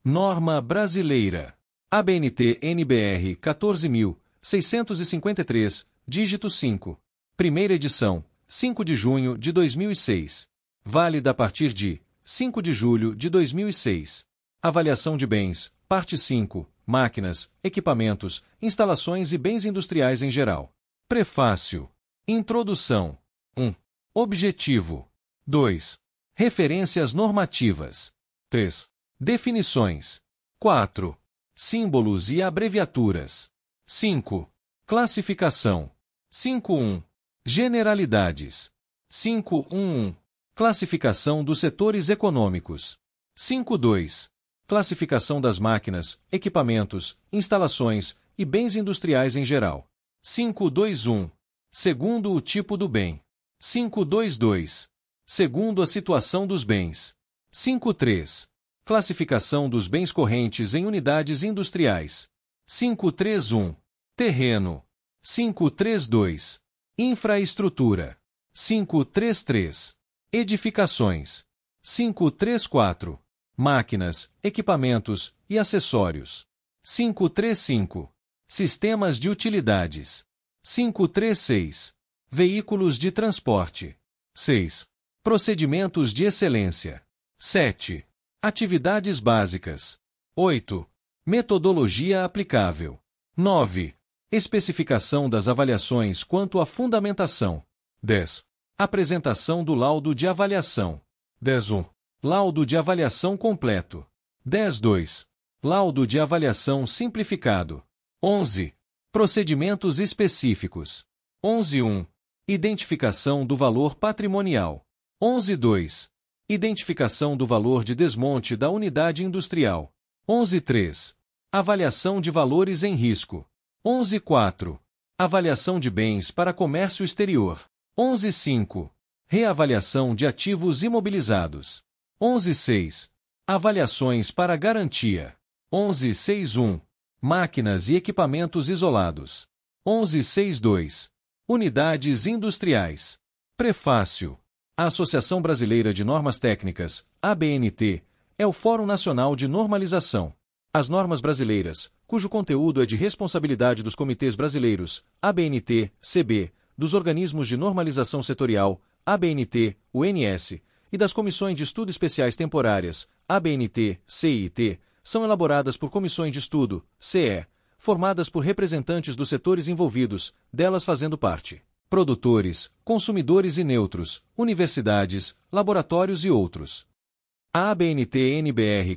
Norma Brasileira. ABNT-NBR 14.653, dígito 5. Primeira edição, 5 de junho de 2006. Válida a partir de 5 de julho de 2006. Avaliação de bens, parte 5, máquinas, equipamentos, instalações e bens industriais em geral. Prefácio. Introdução. 1. Objetivo. 2. Referências normativas. 3. Definições. 4. Símbolos e abreviaturas. 5. Classificação. 5.1. Generalidades. 5.1.1. Classificação dos setores econômicos. 5.2. Classificação das máquinas, equipamentos, instalações e bens industriais em geral. 5.2.1. Segundo o tipo do bem. 5.2.2. Segundo a situação dos bens. 5.3. Classificação dos bens correntes em unidades industriais. 5.3.1. Terreno. 5.3.2. Infraestrutura. 5.3.3. Edificações. 5.3.4. Máquinas, equipamentos e acessórios. 5.3.5. Sistemas de utilidades. 5.3.6. Veículos de transporte. 6. Procedimentos de excelência. 7. Atividades básicas. 8. Metodologia aplicável. 9. Especificação das avaliações quanto à fundamentação. 10. Apresentação do laudo de avaliação. 10.1. Laudo de avaliação completo. 10.2. Laudo de avaliação simplificado. 11. Procedimentos específicos. 11.1. Identificação do valor patrimonial. 11.2. Identificação do valor de desmonte da unidade industrial. 11.3. Avaliação de valores em risco. 11.4. Avaliação de bens para comércio exterior. 11.5. Reavaliação de ativos imobilizados. 11.6. Avaliações para garantia. 11.6.1. Máquinas e equipamentos isolados. 11.6.2. Unidades industriais. Prefácio. A Associação Brasileira de Normas Técnicas, ABNT, é o Fórum Nacional de Normalização. As normas brasileiras, cujo conteúdo é de responsabilidade dos comitês brasileiros, ABNT, CB, dos organismos de normalização setorial, ABNT, UNS, e das comissões de estudo especiais temporárias, ABNT, CIT, são elaboradas por comissões de estudo, CE, formadas por representantes dos setores envolvidos, delas fazendo parte produtores, consumidores e neutros, universidades, laboratórios e outros. A ABNT-NBR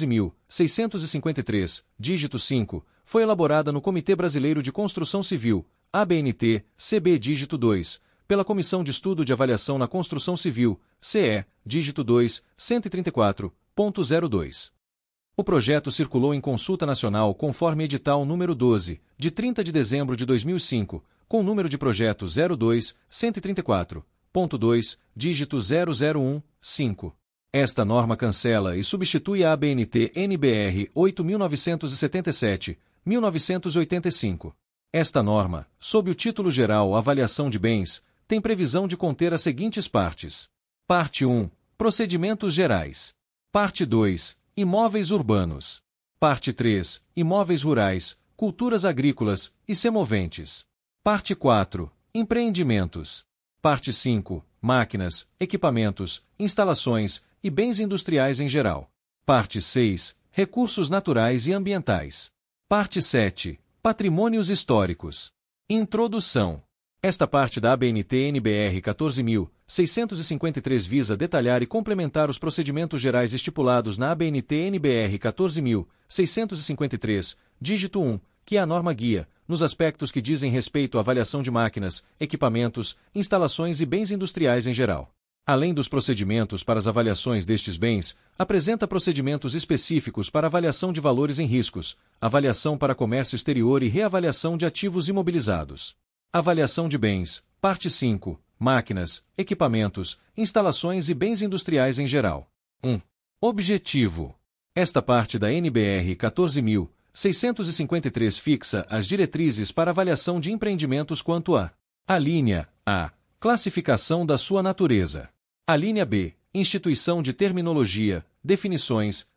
14.653, dígito 5, foi elaborada no Comitê Brasileiro de Construção Civil, ABNT-CB dígito 2, pela Comissão de Estudo de Avaliação na Construção Civil, CE, dígito 2, 134.02. O projeto circulou em consulta nacional conforme edital número 12, de 30 de dezembro de 2005, com o número de projeto 02-134.2, dígito 0015. Esta norma cancela e substitui a ABNT-NBR 8.977/1985. Esta norma, sob o título geral Avaliação de Bens, tem previsão de conter as seguintes partes. Parte 1. Procedimentos gerais. Parte 2. Imóveis urbanos. Parte 3. Imóveis rurais, culturas agrícolas e semoventes. Parte 4. Empreendimentos. Parte 5. Máquinas, equipamentos, instalações e bens industriais em geral. Parte 6. Recursos naturais e ambientais. Parte 7. Patrimônios históricos. Introdução. Esta parte da ABNT-NBR 14.653 visa detalhar e complementar os procedimentos gerais estipulados na ABNT-NBR 14.653, dígito 1, que é a norma guia, nos aspectos que dizem respeito à avaliação de máquinas, equipamentos, instalações e bens industriais em geral. Além dos procedimentos para as avaliações destes bens, apresenta procedimentos específicos para avaliação de valores em riscos, avaliação para comércio exterior e reavaliação de ativos imobilizados. Avaliação de bens, parte 5, máquinas, equipamentos, instalações e bens industriais em geral. 1. Objetivo. Esta parte da NBR 14.653 fixa as diretrizes para avaliação de empreendimentos quanto a linha A. Classificação da sua natureza. A linha B. Instituição de terminologia, definições,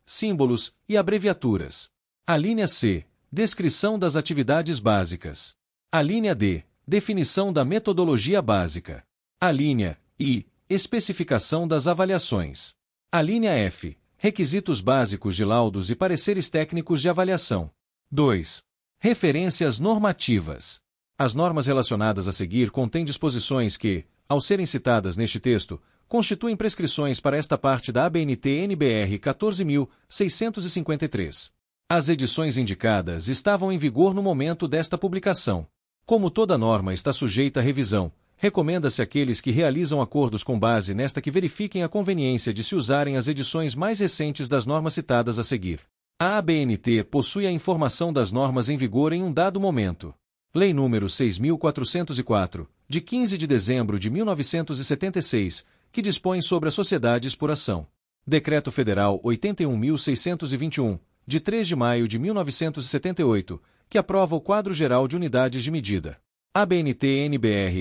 símbolos e abreviaturas. A linha C. Descrição das atividades básicas. A linha D. Definição da metodologia básica. A linha I. Especificação das avaliações. A linha F. Requisitos básicos de laudos e pareceres técnicos de avaliação. 2. Referências normativas. As normas relacionadas a seguir contêm disposições que, ao serem citadas neste texto, constituem prescrições para esta parte da ABNT-NBR 14.653. As edições indicadas estavam em vigor no momento desta publicação. Como toda norma está sujeita a revisão, recomenda-se àqueles que realizam acordos com base nesta que verifiquem a conveniência de se usarem as edições mais recentes das normas citadas a seguir. A ABNT possui a informação das normas em vigor em um dado momento. Lei nº 6.404, de 15 de dezembro de 1976, que dispõe sobre as sociedades por ação. Decreto Federal 81.621, de 3 de maio de 1978, que aprova o Quadro Geral de Unidades de Medida. ABNT-NBR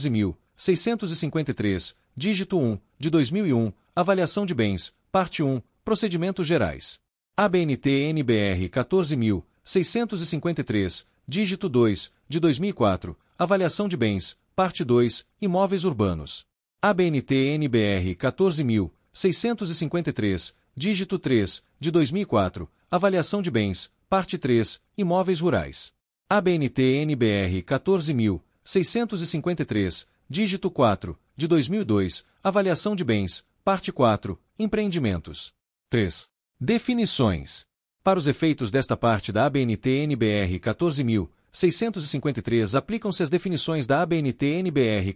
14.653, dígito 1, de 2001, Avaliação de Bens, parte 1, Procedimentos Gerais. ABNT-NBR 14.653, dígito 2, de 2004, Avaliação de Bens, parte 2, Imóveis Urbanos. ABNT-NBR 14.653, dígito 3, de 2004, Avaliação de Bens, parte 3, Imóveis Rurais. ABNT-NBR 14.653, dígito 4, de 2002, Avaliação de Bens, parte 4, Empreendimentos. 3. Definições. Para os efeitos desta parte da ABNT-NBR 14.653 aplicam-se as definições da ABNT-NBR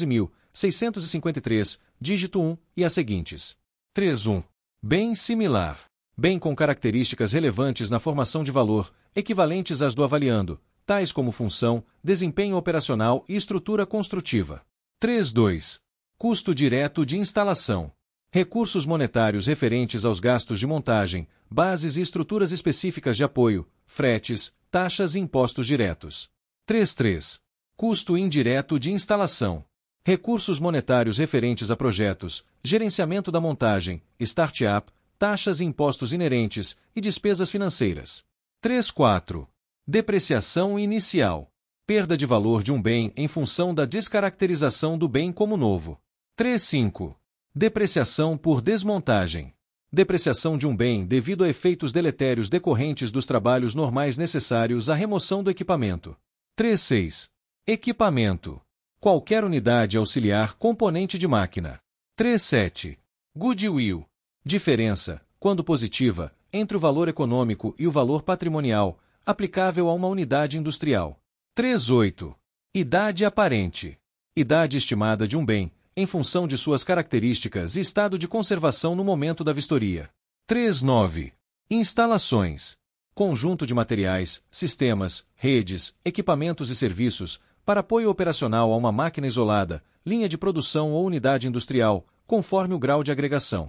14.653, dígito 1, e as seguintes. 3.1. Bem similar. Bem com características relevantes na formação de valor, equivalentes às do avaliando, tais como função, desempenho operacional e estrutura construtiva. 3.2. Custo direto de instalação. Recursos monetários referentes aos gastos de montagem, bases e estruturas específicas de apoio, fretes, taxas e impostos diretos. 3.3. Custo indireto de instalação. Recursos monetários referentes a projetos, gerenciamento da montagem, start-up, taxas e impostos inerentes e despesas financeiras. 3.4. Depreciação inicial. Perda de valor de um bem em função da descaracterização do bem como novo. 3.5. Depreciação por desmontagem. Depreciação de um bem devido a efeitos deletérios decorrentes dos trabalhos normais necessários à remoção do equipamento. 3.6. Equipamento. Qualquer unidade auxiliar componente de máquina. 3.7. Goodwill. Diferença, quando positiva, entre o valor econômico e o valor patrimonial, aplicável a uma unidade industrial. 3.8. Idade aparente. Idade estimada de um bem, em função de suas características e estado de conservação no momento da vistoria. 3.9. Instalações. Conjunto de materiais, sistemas, redes, equipamentos e serviços, para apoio operacional a uma máquina isolada, linha de produção ou unidade industrial, conforme o grau de agregação.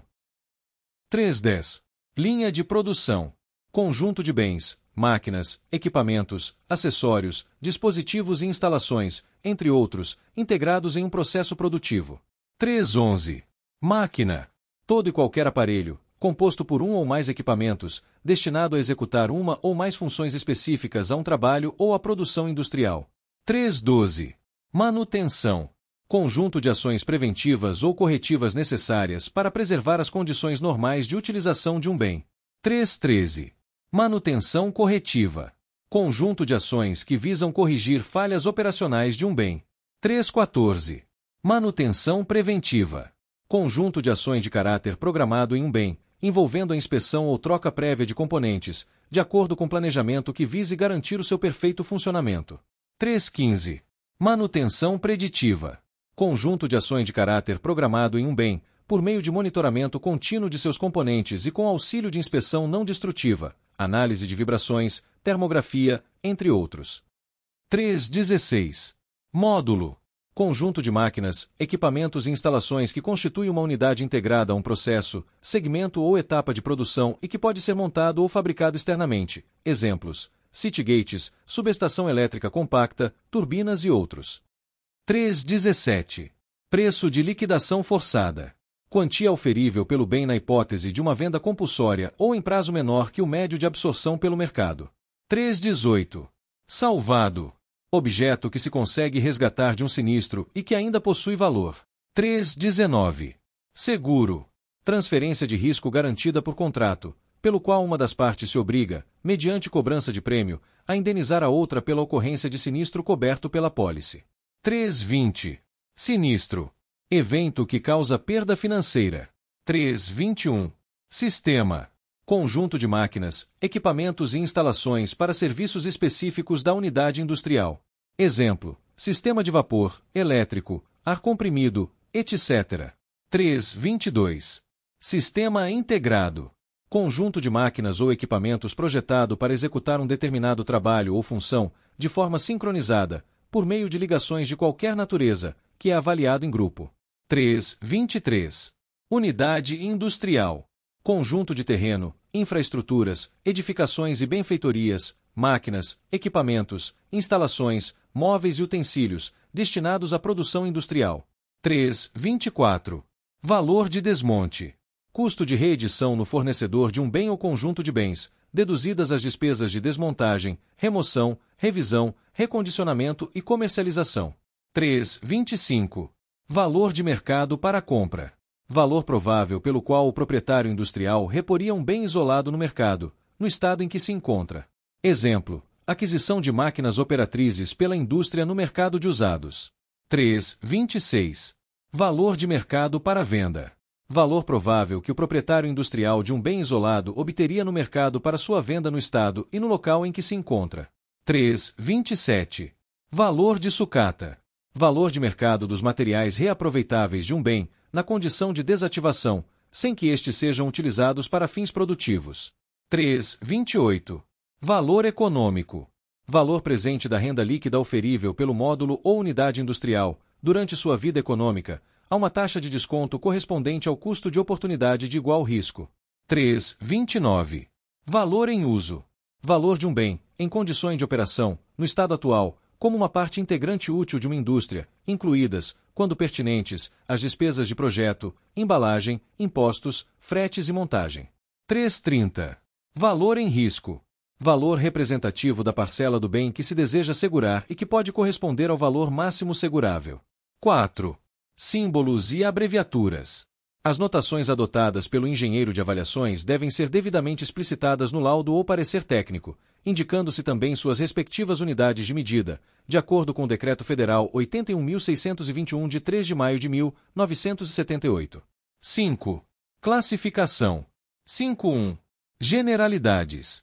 3.10. Linha de produção. Conjunto de bens, máquinas, equipamentos, acessórios, dispositivos e instalações, entre outros, integrados em um processo produtivo. 3.11. Máquina. Todo e qualquer aparelho, composto por um ou mais equipamentos, destinado a executar uma ou mais funções específicas a um trabalho ou à produção industrial. 3.12. Manutenção. Conjunto de ações preventivas ou corretivas necessárias para preservar as condições normais de utilização de um bem. 3.13. Manutenção corretiva. Conjunto de ações que visam corrigir falhas operacionais de um bem. 3.14. Manutenção preventiva. Conjunto de ações de caráter programado em um bem, envolvendo a inspeção ou troca prévia de componentes, de acordo com planejamento que vise garantir o seu perfeito funcionamento. 3.15. Manutenção preditiva. Conjunto de ações de caráter programado em um bem, por meio de monitoramento contínuo de seus componentes e com auxílio de inspeção não destrutiva, análise de vibrações, termografia, entre outros. 3.16. Módulo. Conjunto de máquinas, equipamentos e instalações que constitui uma unidade integrada a um processo, segmento ou etapa de produção e que pode ser montado ou fabricado externamente. Exemplos: city-gates, subestação elétrica compacta, turbinas e outros. 3.17. Preço de liquidação forçada. Quantia oferível pelo bem na hipótese de uma venda compulsória ou em prazo menor que o médio de absorção pelo mercado. 3.18. Salvado. Objeto que se consegue resgatar de um sinistro e que ainda possui valor. 3.19. Seguro. Transferência de risco garantida por contrato, pelo qual uma das partes se obriga, mediante cobrança de prêmio, a indenizar a outra pela ocorrência de sinistro coberto pela pólice. 3.20. Sinistro. Evento que causa perda financeira. 3.21. Sistema. Conjunto de máquinas, equipamentos e instalações para serviços específicos da unidade industrial. Exemplo: sistema de vapor, elétrico, ar comprimido, etc. 3.22. Sistema integrado. Conjunto de máquinas ou equipamentos projetado para executar um determinado trabalho ou função, de forma sincronizada, por meio de ligações de qualquer natureza, que é avaliado em grupo. 3.23. Unidade industrial. Conjunto de terreno, infraestruturas, edificações e benfeitorias, máquinas, equipamentos, instalações, móveis e utensílios, destinados à produção industrial. 3.24. Valor de desmonte. Custo de reedição no fornecedor de um bem ou conjunto de bens, deduzidas as despesas de desmontagem, remoção, revisão, recondicionamento e comercialização. 3.25. Valor de mercado para compra. Valor provável pelo qual o proprietário industrial reporia um bem isolado no mercado, no estado em que se encontra. Exemplo: aquisição de máquinas operatrizes pela indústria no mercado de usados. 3.26. Valor de mercado para venda. Valor provável que o proprietário industrial de um bem isolado obteria no mercado para sua venda no estado e no local em que se encontra. 3.27. Valor de sucata. Valor de mercado dos materiais reaproveitáveis de um bem, na condição de desativação, sem que estes sejam utilizados para fins produtivos. 3.28. Valor econômico. Valor presente da renda líquida oferível pelo módulo ou unidade industrial, durante sua vida econômica, a uma taxa de desconto correspondente ao custo de oportunidade de igual risco. 3.29. Valor em uso. Valor de um bem, em condições de operação, no estado atual, como uma parte integrante útil de uma indústria, incluídas, quando pertinentes, as despesas de projeto, embalagem, impostos, fretes e montagem. 3.30. Valor em risco. Valor representativo da parcela do bem que se deseja segurar e que pode corresponder ao valor máximo segurável. 4. Símbolos e abreviaturas. As notações adotadas pelo engenheiro de avaliações devem ser devidamente explicitadas no laudo ou parecer técnico, indicando-se também suas respectivas unidades de medida, de acordo com o Decreto Federal 81.621 de 3 de maio de 1978. 5. Classificação. 5.1. Generalidades.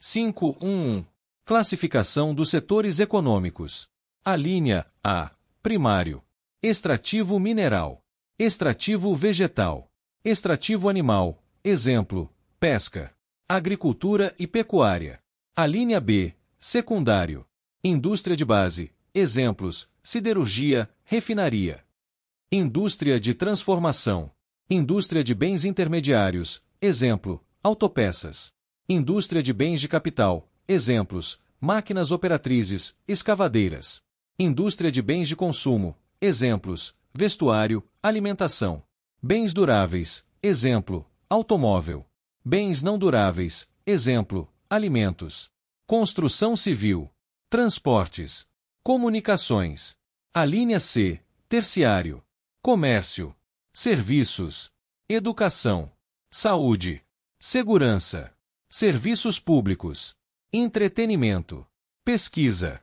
5.1.1. Classificação dos setores econômicos. Alínea A. Primário. Extrativo mineral. Extrativo vegetal. Extrativo animal. Exemplo: pesca. Agricultura e pecuária. Alínea B. Secundário. Indústria de base. Exemplos: siderurgia, refinaria. Indústria de transformação. Indústria de bens intermediários. Exemplo: autopeças. Indústria de bens de capital. Exemplos: máquinas operatrizes, escavadeiras. Indústria de bens de consumo. Exemplos: vestuário, alimentação. Bens duráveis. Exemplo: automóvel. Bens não duráveis. Exemplo: alimentos. Construção civil. Transportes. Comunicações. Alínea C. Terciário. Comércio. Serviços. Educação. Saúde. Segurança. Serviços públicos. Entretenimento. Pesquisa.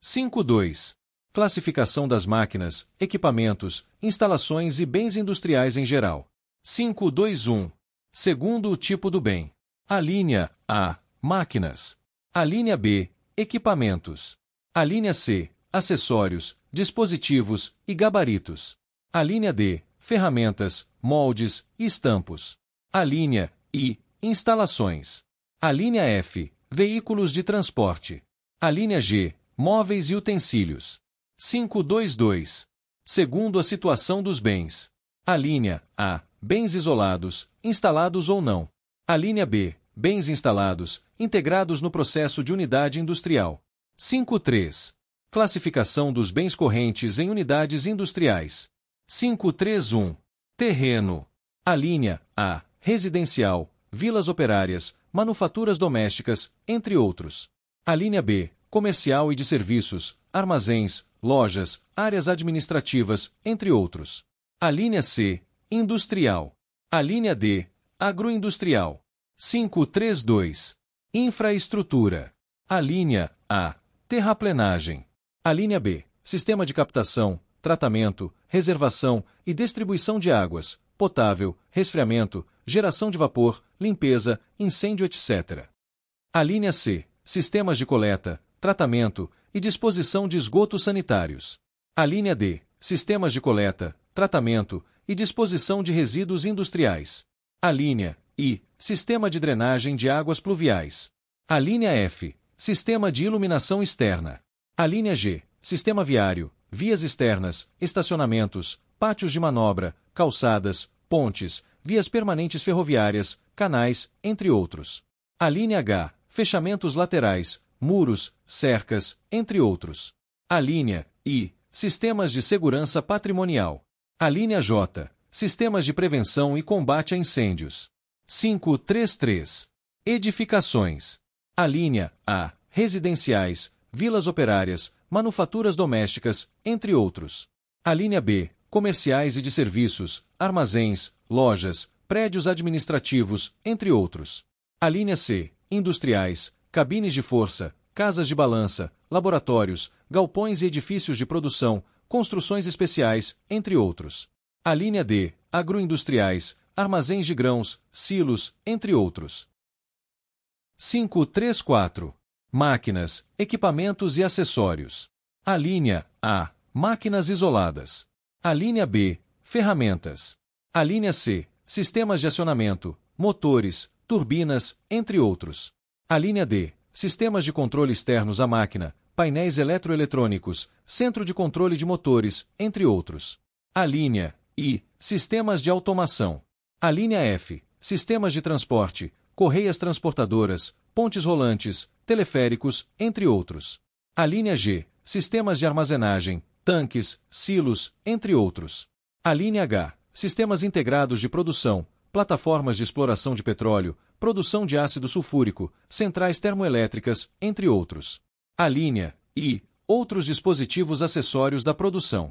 5.2. Classificação das máquinas, equipamentos, instalações e bens industriais em geral. 5.2.1. Segundo o tipo do bem. Alínea A. Máquinas. Alínea B. Equipamentos. Alínea C. Acessórios, dispositivos e gabaritos. Alínea D. Ferramentas, moldes e estampos. Alínea I. Instalações. Alínea F. Veículos de transporte. Alínea G. Móveis e utensílios. 5.2.2. Segundo a situação dos bens. Alínea A. Bens isolados, instalados ou não. Alínea B. Bens instalados, integrados no processo de unidade industrial. 5.3. Classificação dos bens correntes em unidades industriais. 5.3.1. Terreno. A linha A, residencial, vilas operárias, manufaturas domésticas, entre outros. A linha B, comercial e de serviços, armazéns, lojas, áreas administrativas, entre outros. A linha C, industrial. A linha D, agroindustrial. 532. Infraestrutura. A linha A, terraplenagem. A linha B, sistema de captação, tratamento, reservação e distribuição de águas, potável, resfriamento, geração de vapor, limpeza, incêndio, etc. A linha C, sistemas de coleta, tratamento e disposição de esgotos sanitários. A linha D, sistemas de coleta, tratamento e disposição de resíduos industriais. A linha I, sistema de drenagem de águas pluviais. A linha F, sistema de iluminação externa. A linha G, sistema viário, vias externas, estacionamentos, pátios de manobra, calçadas, pontes, vias permanentes ferroviárias, canais, entre outros. A linha H, fechamentos laterais, muros, cercas, entre outros. A linha I, sistemas de segurança patrimonial. A linha J, sistemas de prevenção e combate a incêndios. 533. Edificações. A linha A, residenciais, vilas operárias, manufaturas domésticas, entre outros. A linha B, comerciais e de serviços, armazéns, lojas, prédios administrativos, entre outros. A linha C, industriais, cabines de força, casas de balança, laboratórios, galpões e edifícios de produção, construções especiais, entre outros. A linha D, agroindustriais, armazéns de grãos, silos, entre outros. 534. Máquinas, equipamentos e acessórios. A linha A, máquinas isoladas. A linha B, ferramentas. A linha C, sistemas de acionamento, motores, turbinas, entre outros. A linha D, sistemas de controle externos à máquina, painéis eletroeletrônicos, centro de controle de motores, entre outros. A linha I, sistemas de automação. A linha F, sistemas de transporte, correias transportadoras, pontes rolantes, teleféricos, entre outros. A linha G, sistemas de armazenagem, tanques, silos, entre outros. A linha H, sistemas integrados de produção, plataformas de exploração de petróleo, produção de ácido sulfúrico, centrais termoelétricas, entre outros. A linha I, outros dispositivos acessórios da produção.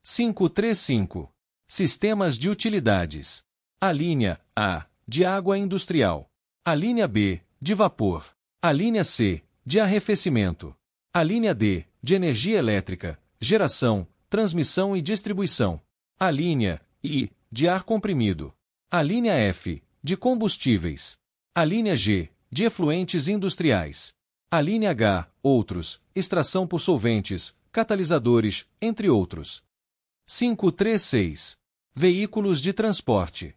535. Sistemas de utilidades. A linha A, de água industrial. A linha B, de vapor. A linha C, de arrefecimento. A linha D, de energia elétrica, geração, transmissão e distribuição. A linha I, de ar comprimido. A linha F, de combustíveis. A linha G, de efluentes industriais. A linha H, outros, extração por solventes, catalisadores, entre outros. 536. Veículos de transporte.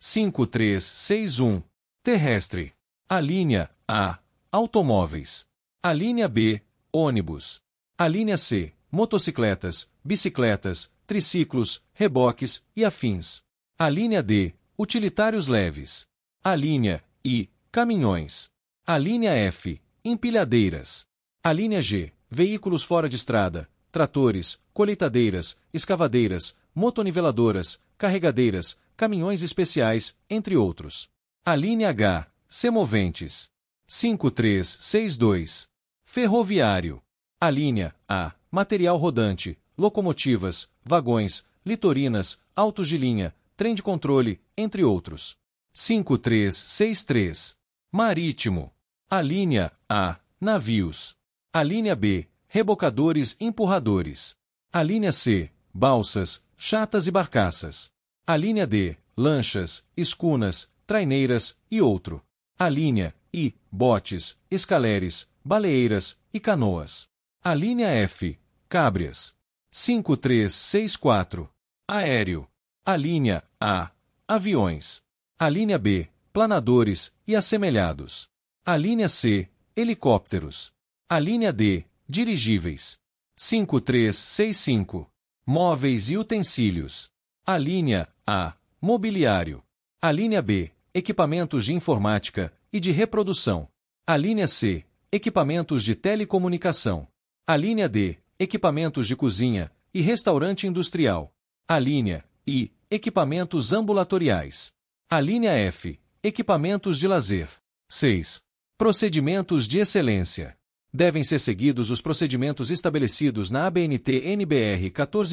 5361. Terrestre. A linha A, automóveis. A linha B, ônibus. A linha C, motocicletas, bicicletas, triciclos, reboques e afins. A linha D, utilitários leves. A linha I, caminhões. A linha F, empilhadeiras. A linha G, veículos fora de estrada, tratores, colheitadeiras, escavadeiras, motoniveladoras, carregadeiras, caminhões especiais, entre outros. A linha H, semoventes. 5362. Ferroviário. A linha A, material rodante, locomotivas, vagões, litorinas, autos de linha, trem de controle, entre outros. 5363. Marítimo. A linha A, navios. A linha B, rebocadores empurradores. A linha C, balsas, chatas e barcaças. A linha D, lanchas, escunas, traineiras e outro. A linha I, botes, escaleres, baleeiras e canoas. A linha F, cábrias. 5364. Aéreo. A linha A, aviões. A linha B, planadores e assemelhados. A linha C, helicópteros. A linha D, dirigíveis. 5365. Móveis e utensílios. A linha A, mobiliário. A linha B, equipamentos de informática e de reprodução. A linha C, equipamentos de telecomunicação. A linha D, equipamentos de cozinha e restaurante industrial. A linha I, equipamentos ambulatoriais. Alínea F. Equipamentos de lazer. 6. Procedimentos de excelência. Devem ser seguidos os procedimentos estabelecidos na ABNT-NBR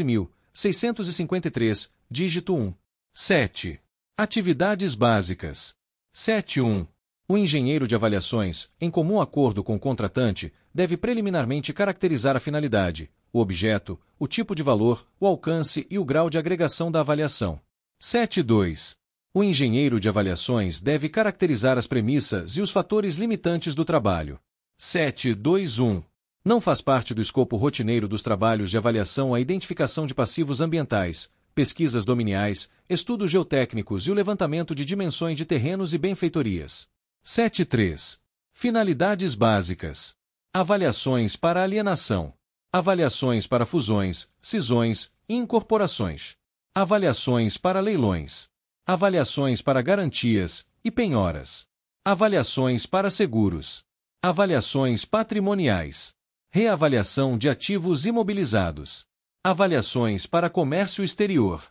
14.653, dígito 1. 7. Atividades básicas. 7.1. O engenheiro de avaliações, em comum acordo com o contratante, deve preliminarmente caracterizar a finalidade, o objeto, o tipo de valor, o alcance e o grau de agregação da avaliação. 7.2. O engenheiro de avaliações deve caracterizar as premissas e os fatores limitantes do trabalho. 7.2.1. Não faz parte do escopo rotineiro dos trabalhos de avaliação a identificação de passivos ambientais, pesquisas dominiais, estudos geotécnicos e o levantamento de dimensões de terrenos e benfeitorias. 7.3. Finalidades básicas. Avaliações para alienação. Avaliações para fusões, cisões e incorporações. Avaliações para leilões. Avaliações para garantias e penhoras. Avaliações para seguros. Avaliações patrimoniais. Reavaliação de ativos imobilizados. Avaliações para comércio exterior.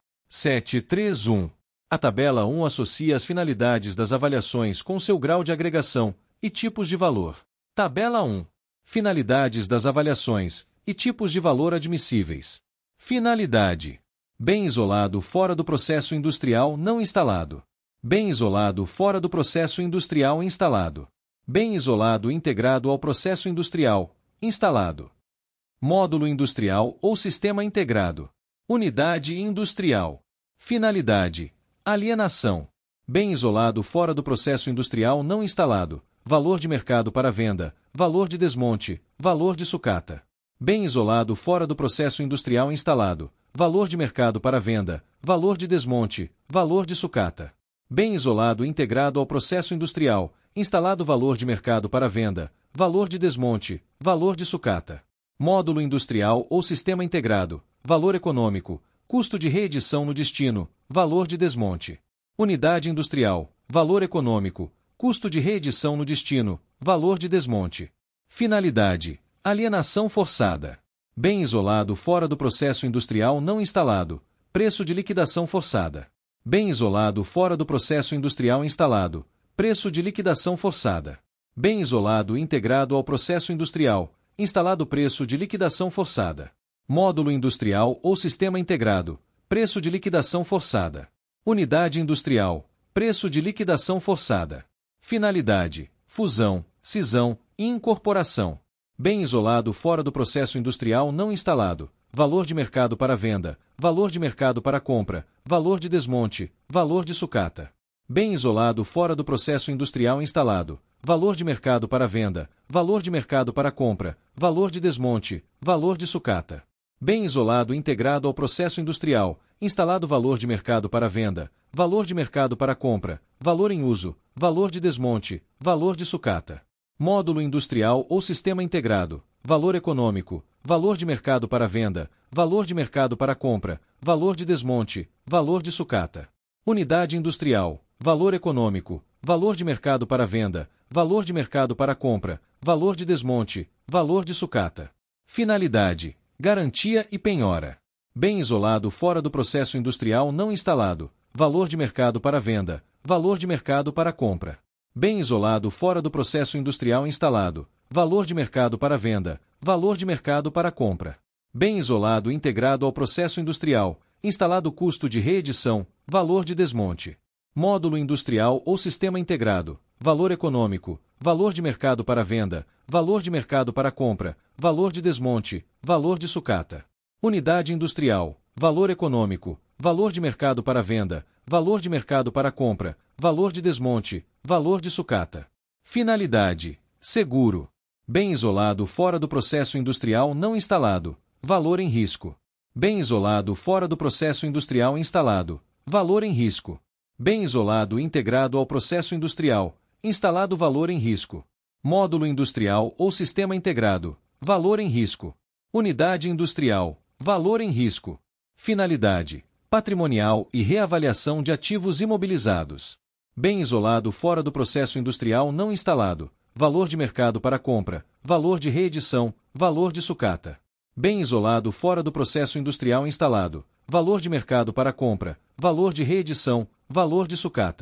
7.3.1. A tabela 1 associa as finalidades das avaliações com seu grau de agregação e tipos de valor. Tabela 1. Finalidades das avaliações e tipos de valor admissíveis. Finalidade. Bem isolado fora do processo industrial não instalado. Bem isolado fora do processo industrial instalado. Bem isolado integrado ao processo industrial instalado. Módulo industrial ou sistema integrado. Unidade industrial. Finalidade. Alienação. Bem isolado fora do processo industrial não instalado. Valor de mercado para venda. Valor de desmonte. Valor de sucata. Bem isolado fora do processo industrial instalado. Valor de mercado para venda. Valor de desmonte. Valor de sucata. Bem isolado integrado ao processo industrial instalado. Valor de mercado para venda. Valor de desmonte. Valor de sucata. Módulo industrial ou sistema integrado. Valor econômico. Custo de reedição no destino. Valor de desmonte. Unidade industrial. Valor econômico. Custo de reedição no destino. Valor de desmonte. Finalidade. Alienação forçada. Bem isolado fora do processo industrial não instalado. Preço de liquidação forçada. Bem isolado fora do processo industrial instalado. Preço de liquidação forçada. Bem isolado integrado ao processo industrial instalado. Preço de liquidação forçada. Módulo industrial ou sistema integrado. Preço de liquidação forçada. Unidade industrial. Preço de liquidação forçada. Finalidade. Fusão, cisão e incorporação. Bem isolado fora do processo industrial não instalado. Valor de mercado para venda. Valor de mercado para compra. Valor de desmonte. Valor de sucata. Bem isolado fora do processo industrial instalado. Valor de mercado para venda. Valor de mercado para compra. Valor de desmonte. Valor de sucata. Bem isolado integrado ao processo industrial instalado. Valor de mercado para venda. Valor de mercado para compra. Valor em uso. Valor de desmonte. Valor de sucata. Módulo industrial ou sistema integrado. Valor econômico. Valor de mercado para venda. Valor de mercado para compra. Valor de desmonte. Valor de sucata. Unidade industrial. Valor econômico. Valor de mercado para venda. Valor de mercado para compra. Valor de desmonte. Valor de sucata. Finalidade. Garantia e penhora. Bem isolado fora do processo industrial não instalado. Valor de mercado para venda. Valor de mercado para compra. Bem isolado fora do processo industrial instalado. Valor de mercado para venda. Valor de mercado para compra. Bem isolado integrado ao processo industrial instalado. Custo de reedição. Valor de desmonte. Módulo industrial ou sistema integrado. Valor econômico. Valor de mercado para venda. Valor de mercado para compra. Valor de desmonte. Valor de sucata. Unidade industrial. Valor econômico. Valor de mercado para venda. Valor de mercado para compra. Valor de desmonte. Valor de sucata. Finalidade. Seguro. Bem isolado fora do processo industrial não instalado. Valor em risco. Bem isolado fora do processo industrial instalado. Valor em risco. Bem isolado integrado ao processo industrial instalado. Valor em risco. Módulo industrial ou sistema integrado. Valor em risco. Unidade industrial. Valor em risco. Finalidade. Patrimonial e reavaliação de ativos imobilizados. Bem isolado fora do processo industrial não instalado. Valor de mercado para compra. Valor de reedição. Valor de sucata. Bem isolado fora do processo industrial instalado. Valor de mercado para compra. Valor de reedição. Valor de sucata.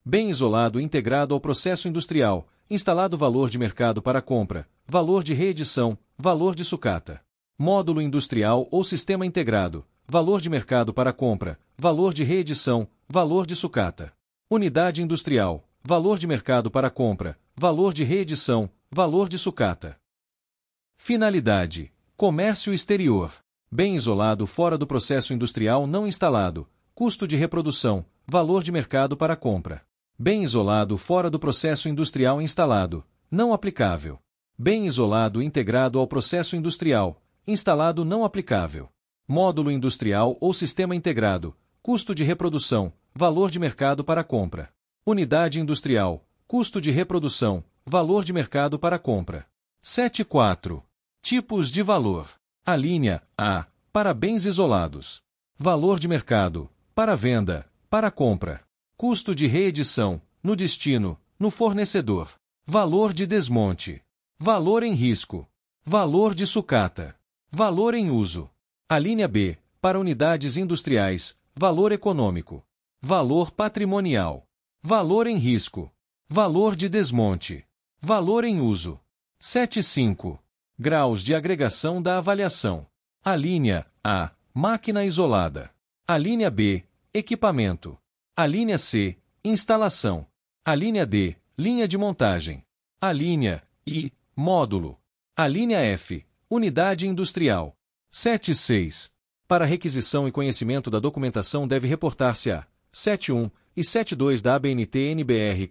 Bem isolado integrado ao processo industrial, instalado valor de mercado para compra, valor de reedição, valor de sucata. Módulo industrial ou sistema integrado, valor de mercado para compra, valor de reedição, valor de sucata. Unidade industrial, valor de mercado para compra, valor de reedição, valor de sucata. Finalidade: comércio exterior. Bem isolado fora do processo industrial não instalado, custo de reprodução, valor de mercado para compra. Bem isolado fora do processo industrial instalado, não aplicável. Bem isolado integrado ao processo industrial, instalado não aplicável. Módulo industrial ou sistema integrado, custo de reprodução, valor de mercado para compra. Unidade industrial, custo de reprodução, valor de mercado para compra. 7.4. Tipos de valor. A linha A, para bens isolados. Valor de mercado, para venda, para compra. Custo de reedição, no destino, no fornecedor. Valor de desmonte. Valor em risco. Valor de sucata. Valor em uso. A linha B, para unidades industriais, valor econômico. Valor patrimonial. Valor em risco. Valor de desmonte. Valor em uso. 7.5. Graus de agregação da avaliação. A linha A, máquina isolada. A linha B, equipamento. A linha C, instalação. A linha D, linha de montagem. A linha I, módulo. A linha F, unidade industrial. 7.6. Para requisição e conhecimento da documentação deve reportar-se a 7.1 e 7.2 da ABNT-NBR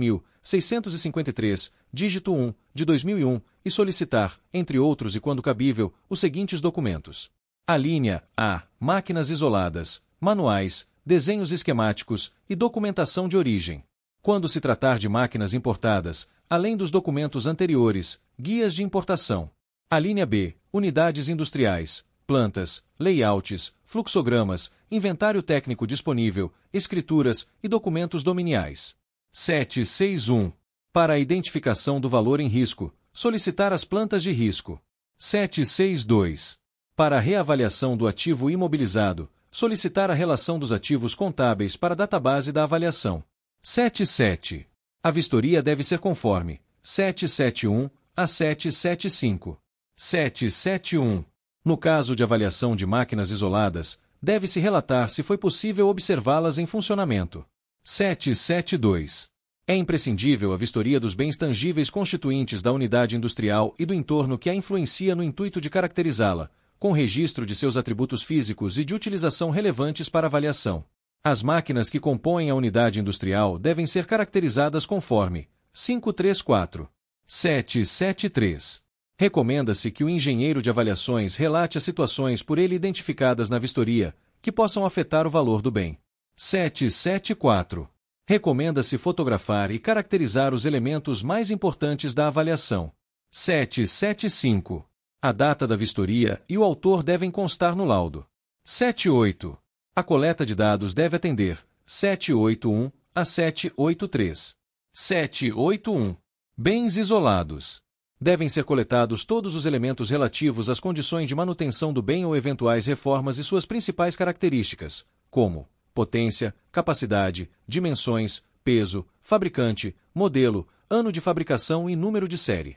14.653, dígito 1, de 2001, e solicitar, entre outros e quando cabível, os seguintes documentos. A linha A, máquinas isoladas, manuais, desenhos esquemáticos e documentação de origem. Quando se tratar de máquinas importadas, além dos documentos anteriores, guias de importação. A linha B, unidades industriais, plantas, layouts, fluxogramas, inventário técnico disponível, escrituras e documentos dominiais. 7.6.1. Para a identificação do valor em risco, solicitar as plantas de risco. 7.6.2. Para a reavaliação do ativo imobilizado, solicitar a relação dos ativos contábeis para a database da avaliação. 7.7. A vistoria deve ser conforme 7.7.1 a 7.7.5. 7.7.1. No caso de avaliação de máquinas isoladas, deve-se relatar se foi possível observá-las em funcionamento. 7.7.2. É imprescindível a vistoria dos bens tangíveis constituintes da unidade industrial e do entorno que a influencia no intuito de caracterizá-la, com registro de seus atributos físicos e de utilização relevantes para avaliação. As máquinas que compõem a unidade industrial devem ser caracterizadas conforme 5.3.4. 7.7.3. Recomenda-se que o engenheiro de avaliações relate as situações por ele identificadas na vistoria, que possam afetar o valor do bem. 7.7.4. Recomenda-se fotografar e caracterizar os elementos mais importantes da avaliação. 7.7.5. A data da vistoria e o autor devem constar no laudo. 7.8. A coleta de dados deve atender 7.8.1 a 7.8.3. 7.8.1. Bens isolados. Devem ser coletados todos os elementos relativos às condições de manutenção do bem ou eventuais reformas e suas principais características, como potência, capacidade, dimensões, peso, fabricante, modelo, ano de fabricação e número de série.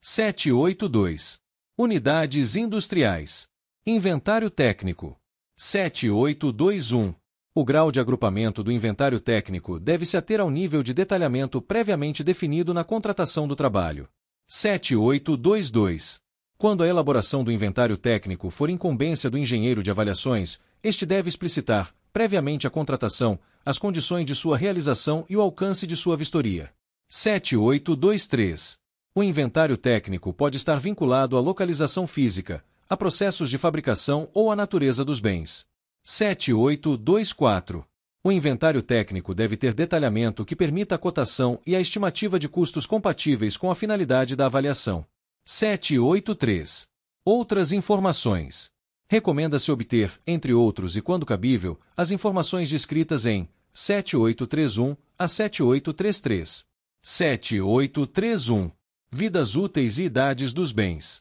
7.8.2. Unidades industriais. Inventário técnico. 7.8.2.1. O grau de agrupamento do inventário técnico deve-se ater ao nível de detalhamento previamente definido na contratação do trabalho. 7.8.2.2. Quando a elaboração do inventário técnico for incumbência do engenheiro de avaliações, este deve explicitar, previamente à contratação, as condições de sua realização e o alcance de sua vistoria. 7.8.2.3. O inventário técnico pode estar vinculado à localização física, a processos de fabricação ou à natureza dos bens. 7.8.2.4. O inventário técnico deve ter detalhamento que permita a cotação e a estimativa de custos compatíveis com a finalidade da avaliação. 7.8.3. Outras informações. Recomenda-se obter, entre outros e quando cabível, as informações descritas em 7.8.3.1 a 7.8.3.3. 7.8.3.1. Vidas úteis e idades dos bens.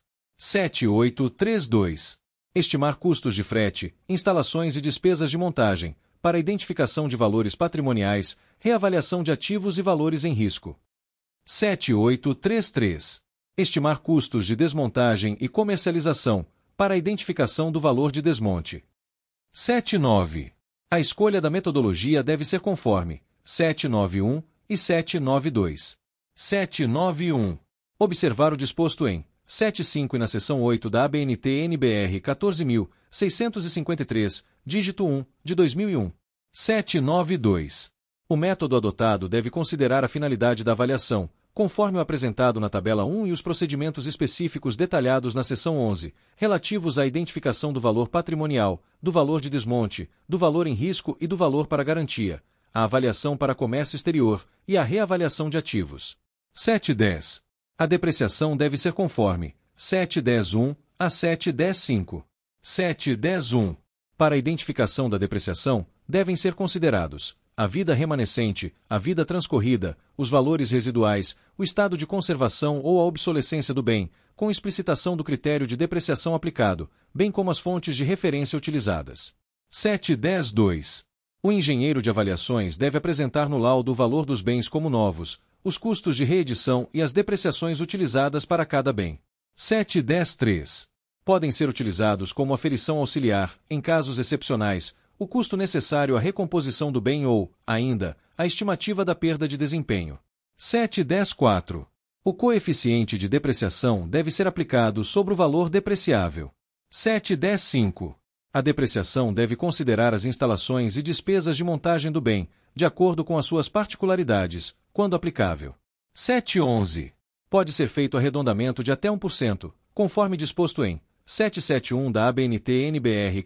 7.8.3.2. Estimar custos de frete, instalações e despesas de montagem, para identificação de valores patrimoniais, reavaliação de ativos e valores em risco. 7833. Estimar custos de desmontagem e comercialização, para a identificação do valor de desmonte. 79. A escolha da metodologia deve ser conforme 791 e 792. 791. Observar o disposto em 75 e na seção 8 da ABNT-NBR 14.653, dígito 1, de 2001. 792. O método adotado deve considerar a finalidade da avaliação, conforme o apresentado na tabela 1 e os procedimentos específicos detalhados na seção 11, relativos à identificação do valor patrimonial, do valor de desmonte, do valor em risco e do valor para garantia, a avaliação para comércio exterior e a reavaliação de ativos. 710. A depreciação deve ser conforme 710.1 a 710.5. 710.1. Para a identificação da depreciação, devem ser considerados a vida remanescente, a vida transcorrida, os valores residuais, o estado de conservação ou a obsolescência do bem, com explicitação do critério de depreciação aplicado, bem como as fontes de referência utilizadas. 710.2. O engenheiro de avaliações deve apresentar no laudo o valor dos bens como novos, os custos de reedição e as depreciações utilizadas para cada bem. 710.3. Podem ser utilizados como aferição auxiliar, em casos excepcionais, o custo necessário à recomposição do bem ou, ainda, a estimativa da perda de desempenho. 710.4. O coeficiente de depreciação deve ser aplicado sobre o valor depreciável. 710.5. A depreciação deve considerar as instalações e despesas de montagem do bem, de acordo com as suas particularidades, quando aplicável. 711. Pode ser feito arredondamento de até 1%, conforme disposto em 771 da ABNT-NBR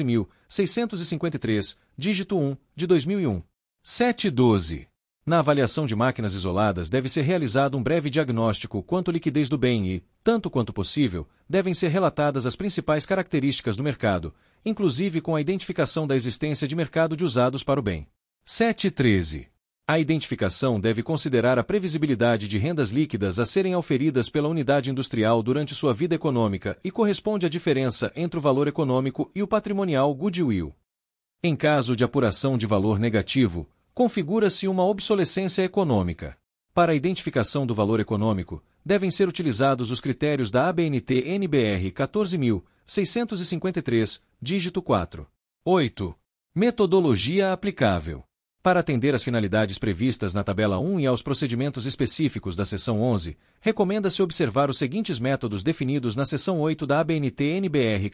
14.653, dígito 1, de 2001. 712. Na avaliação de máquinas isoladas deve ser realizado um breve diagnóstico quanto à liquidez do bem e, tanto quanto possível, devem ser relatadas as principais características do mercado, inclusive com a identificação da existência de mercado de usados para o bem. 713. A identificação deve considerar a previsibilidade de rendas líquidas a serem auferidas pela unidade industrial durante sua vida econômica e corresponde à diferença entre o valor econômico e o patrimonial goodwill. Em caso de apuração de valor negativo, configura-se uma obsolescência econômica. Para a identificação do valor econômico, devem ser utilizados os critérios da ABNT-NBR 14.653, dígito 4. 8. Metodologia aplicável. Para atender às finalidades previstas na tabela 1 e aos procedimentos específicos da seção 11, recomenda-se observar os seguintes métodos definidos na seção 8 da ABNT-NBR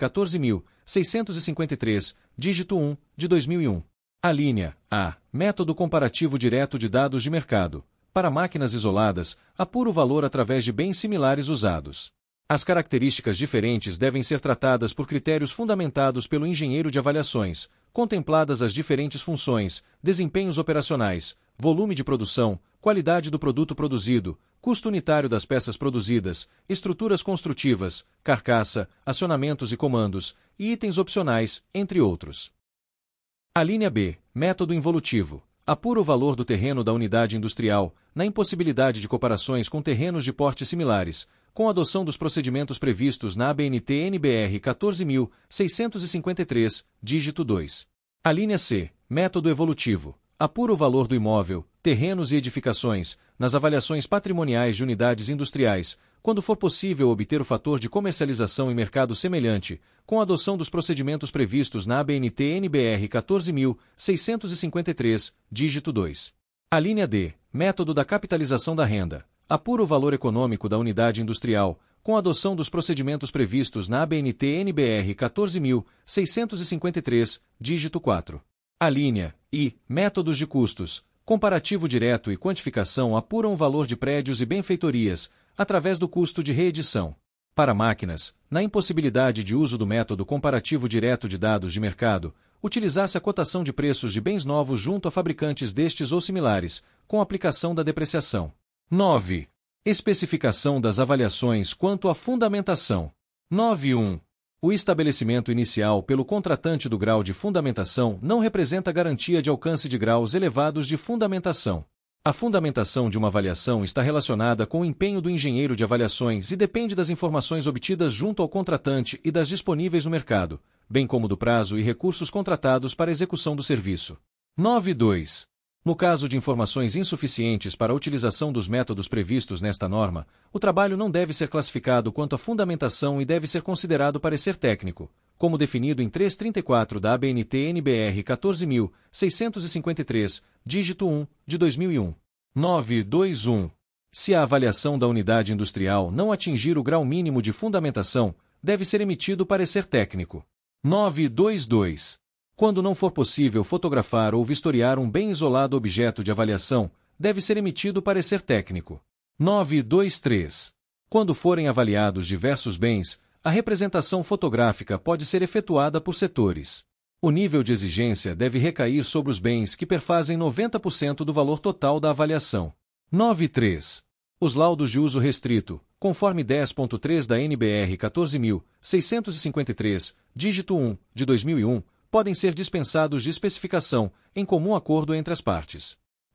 14.653, dígito 1, de 2001. A linha A. Método comparativo direto de dados de mercado. Para máquinas isoladas, apura o valor através de bens similares usados. As características diferentes devem ser tratadas por critérios fundamentados pelo engenheiro de avaliações, contempladas as diferentes funções, desempenhos operacionais, volume de produção, qualidade do produto produzido, custo unitário das peças produzidas, estruturas construtivas, carcaça, acionamentos e comandos, e itens opcionais, entre outros. A linha B. Método involutivo. Apura o valor do terreno da unidade industrial, na impossibilidade de comparações com terrenos de porte similares, com a adoção dos procedimentos previstos na ABNT-NBR 14.653, dígito 2. A linha C. Método evolutivo. Apura o valor do imóvel, terrenos e edificações, nas avaliações patrimoniais de unidades industriais, quando for possível obter o fator de comercialização em mercado semelhante, com a adoção dos procedimentos previstos na ABNT-NBR 14.653, dígito 2. A linha D. Método da capitalização da renda. Apura o valor econômico da unidade industrial, com a adoção dos procedimentos previstos na ABNT-NBR 14.653, dígito 4. A linha I. Métodos de custos. Comparativo direto e quantificação apuram o valor de prédios e benfeitorias, através do custo de reedição. Para máquinas, na impossibilidade de uso do método comparativo direto de dados de mercado, utilizar-se a cotação de preços de bens novos junto a fabricantes destes ou similares, com aplicação da depreciação. 9. Especificação das avaliações quanto à fundamentação. 9.1. O estabelecimento inicial pelo contratante do grau de fundamentação não representa garantia de alcance de graus elevados de fundamentação. A fundamentação de uma avaliação está relacionada com o empenho do engenheiro de avaliações e depende das informações obtidas junto ao contratante e das disponíveis no mercado, bem como do prazo e recursos contratados para execução do serviço. 9.2. No caso de informações insuficientes para a utilização dos métodos previstos nesta norma, o trabalho não deve ser classificado quanto à fundamentação e deve ser considerado parecer técnico, como definido em 334 da ABNT-NBR 14.653, dígito 1, de 2001. 9.2.1. Se a avaliação da unidade industrial não atingir o grau mínimo de fundamentação, deve ser emitido parecer técnico. 9.2.2. Quando não for possível fotografar ou vistoriar um bem isolado objeto de avaliação, deve ser emitido parecer técnico. 9.2.3. Quando forem avaliados diversos bens, a representação fotográfica pode ser efetuada por setores. O nível de exigência deve recair sobre os bens que perfazem 90% do valor total da avaliação. 9.3. Os laudos de uso restrito, conforme 10.3 da NBR 14.653, dígito 1, de 2001, podem ser dispensados de especificação, em comum acordo entre as partes.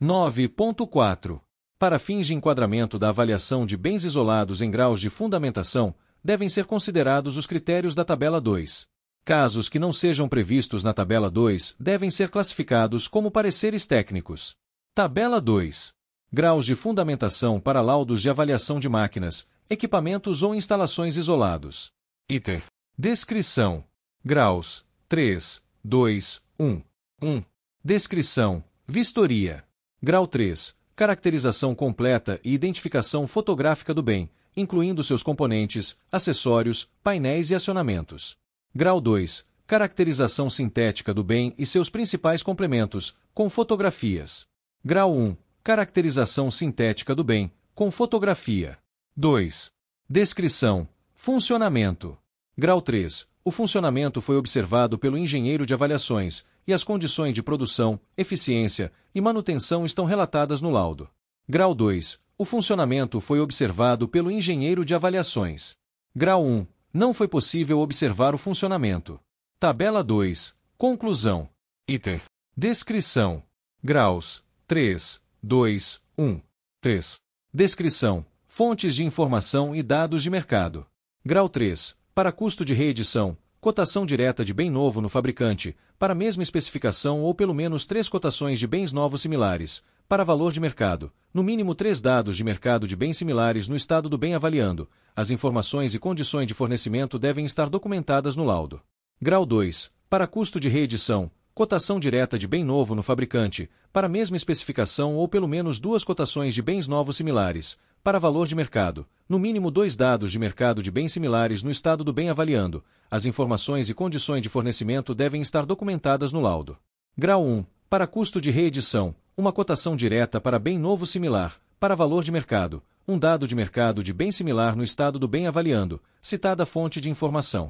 9.4. Para fins de enquadramento da avaliação de bens isolados em graus de fundamentação, devem ser considerados os critérios da tabela 2. Casos que não sejam previstos na tabela 2 devem ser classificados como pareceres técnicos. Tabela 2. Graus de fundamentação para laudos de avaliação de máquinas, equipamentos ou instalações isolados. Item. Descrição. Graus. 3, 2, 1. 1. Descrição. Vistoria. Grau 3. Caracterização completa e identificação fotográfica do bem, incluindo seus componentes, acessórios, painéis e acionamentos. Grau 2. Caracterização sintética do bem e seus principais complementos, com fotografias. Grau 1. Caracterização sintética do bem, com fotografia. 2. Descrição. Funcionamento. Grau 3. O funcionamento foi observado pelo engenheiro de avaliações, e as condições de produção, eficiência e manutenção estão relatadas no laudo. Grau 2. O funcionamento foi observado pelo engenheiro de avaliações. Grau 1. Não foi possível observar o funcionamento. Tabela 2. Conclusão. Item. Descrição. Graus. 3, 2, 1. 3. Descrição. Fontes de informação e dados de mercado. Grau 3. Para custo de reedição, cotação direta de bem novo no fabricante, para a mesma especificação ou pelo menos 3 cotações de bens novos similares, para valor de mercado, no mínimo 3 dados de mercado de bens similares no estado do bem avaliando. As informações e condições de fornecimento devem estar documentadas no laudo. Grau 2. Para custo de reedição, cotação direta de bem novo no fabricante, para a mesma especificação ou pelo menos 2 cotações de bens novos similares, para valor de mercado, no mínimo 2 dados de mercado de bens similares no estado do bem avaliando. As informações e condições de fornecimento devem estar documentadas no laudo. Grau 1. Para custo de reedição, uma cotação direta para bem novo similar, para valor de mercado, um dado de mercado de bem similar no estado do bem avaliando, citada fonte de informação.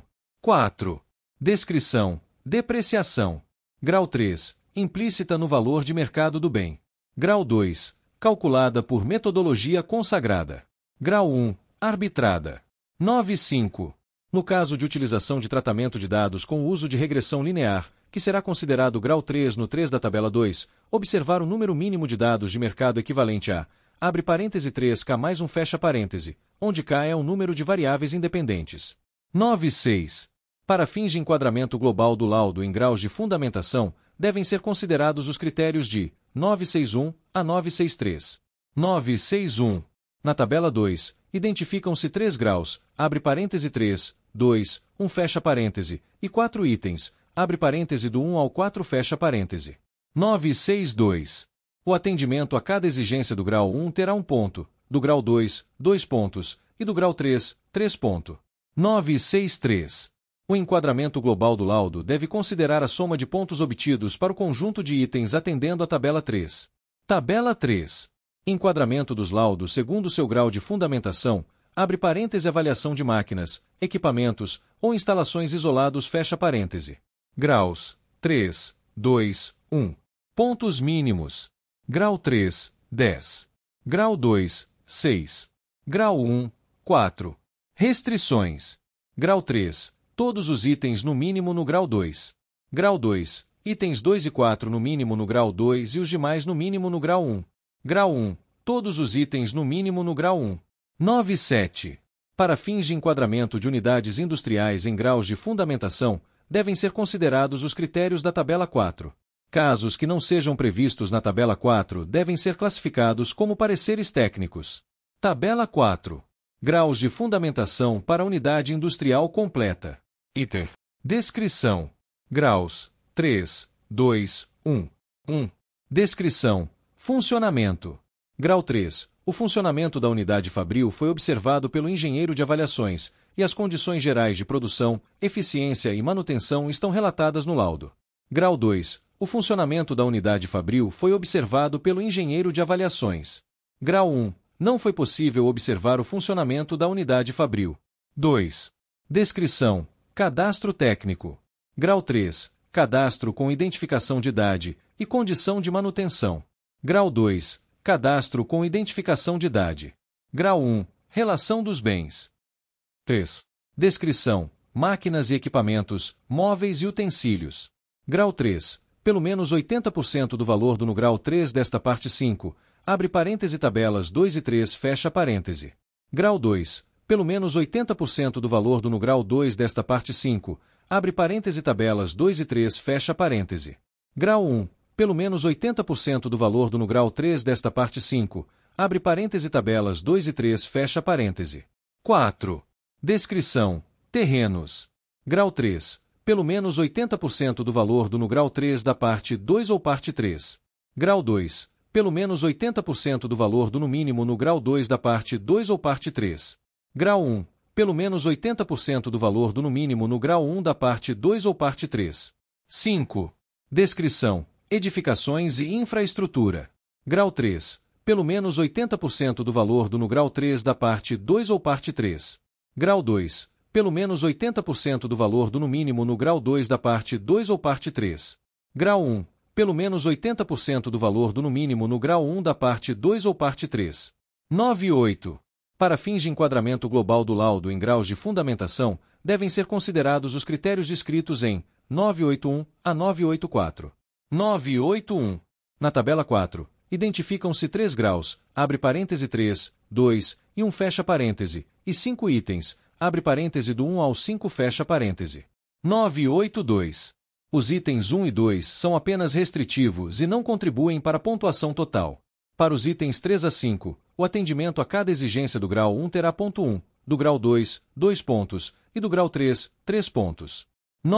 4. Descrição. Depreciação. Grau 3. Implícita no valor de mercado do bem. Grau 2. Calculada por metodologia consagrada. Grau 1. Arbitrada. 9.5. No caso de utilização de tratamento de dados com o uso de regressão linear, que será considerado grau 3 no 3 da tabela 2, observar o número mínimo de dados de mercado equivalente a, abre parêntese 3K mais um fecha parêntese, onde K é o número de variáveis independentes. 9.6. Para fins de enquadramento global do laudo em graus de fundamentação, devem ser considerados os critérios de 961 a 963. 961. Na tabela 2, identificam-se 3 graus, abre parêntese 3, 2, 1 fecha parêntese, e 4 itens, abre parêntese do 1 ao 4 fecha parêntese. 962. O atendimento a cada exigência do grau 1 terá 1 ponto, do grau 2, 2 pontos, e do grau 3, 3 pontos. 963. O enquadramento global do laudo deve considerar a soma de pontos obtidos para o conjunto de itens atendendo à tabela 3. Tabela 3. Enquadramento dos laudos segundo seu grau de fundamentação, abre parêntese avaliação de máquinas, equipamentos ou instalações isolados fecha parêntese. Graus. 3, 2, 1. Pontos mínimos. Grau 3, 10. Grau 2, 6. Grau 1, 4. Restrições. Grau 3. Todos os itens no mínimo no grau 2. Grau 2. Itens 2 e 4 no mínimo no grau 2 e os demais no mínimo no grau 1. Grau 1. Todos os itens no mínimo no grau 1. 9.7. Para fins de enquadramento de unidades industriais em graus de fundamentação, devem ser considerados os critérios da tabela 4. Casos que não sejam previstos na tabela 4 devem ser classificados como pareceres técnicos. Tabela 4. Graus de fundamentação para a unidade industrial completa. Item. Descrição. Graus. 3, 2, 1. 1. Descrição. Funcionamento. Grau 3. O funcionamento da unidade fabril foi observado pelo engenheiro de avaliações, e as condições gerais de produção, eficiência e manutenção estão relatadas no laudo. Grau 2. O funcionamento da unidade fabril foi observado pelo engenheiro de avaliações. Grau 1. Não foi possível observar o funcionamento da unidade fabril. 2. Descrição. Cadastro técnico. Grau 3. Cadastro com identificação de idade e condição de manutenção. Grau 2. Cadastro com identificação de idade. Grau 1. Relação dos bens. 3. Descrição. Máquinas e equipamentos, móveis e utensílios. Grau 3. Pelo menos 80% do valor do no grau 3 desta parte 5, abre parêntese tabelas 2 e 3 fecha parêntese. Grau 2. Pelo menos 80% do valor do no grau 2 desta parte 5, abre parêntese tabelas 2 e 3 fecha parêntese. Grau 1. Pelo menos 80% do valor do no grau 3 desta parte 5, abre parêntese tabelas 2 e 3 fecha parêntese. 4. Descrição. Terrenos. Grau 3. Pelo menos 80% do valor do no grau 3 da parte 2 ou parte 3. Grau 2. Pelo menos 80% do valor do no mínimo no grau 2 da parte 2 ou parte 3. Grau 1. Pelo menos 80% do valor do no mínimo no grau 1 da parte 2 ou parte 3. 5. Descrição. Edificações e infraestrutura. Grau 3. Pelo menos 80% do valor do no grau 3 da parte 2 ou parte 3. Grau 2. Pelo menos 80% do valor do no mínimo no grau 2 da parte 2 ou parte 3. Grau 1. Pelo menos 80% do valor do no mínimo no grau 1 da parte 2 ou parte 3. 9 e 8. Para fins de enquadramento global do laudo em graus de fundamentação, devem ser considerados os critérios descritos em 981 a 984. 981. Na tabela 4, identificam-se 3 graus, abre parêntese 3, 2, e 1 fecha parêntese, e 5 itens, abre parêntese do 1 ao 5 fecha parêntese. 982. Os itens 1 e 2 são apenas restritivos e não contribuem para a pontuação total. Para os itens 3 a 5, o atendimento a cada exigência do grau 1 terá ponto 1, do grau 2, 2 pontos, e do grau 3, 3 pontos.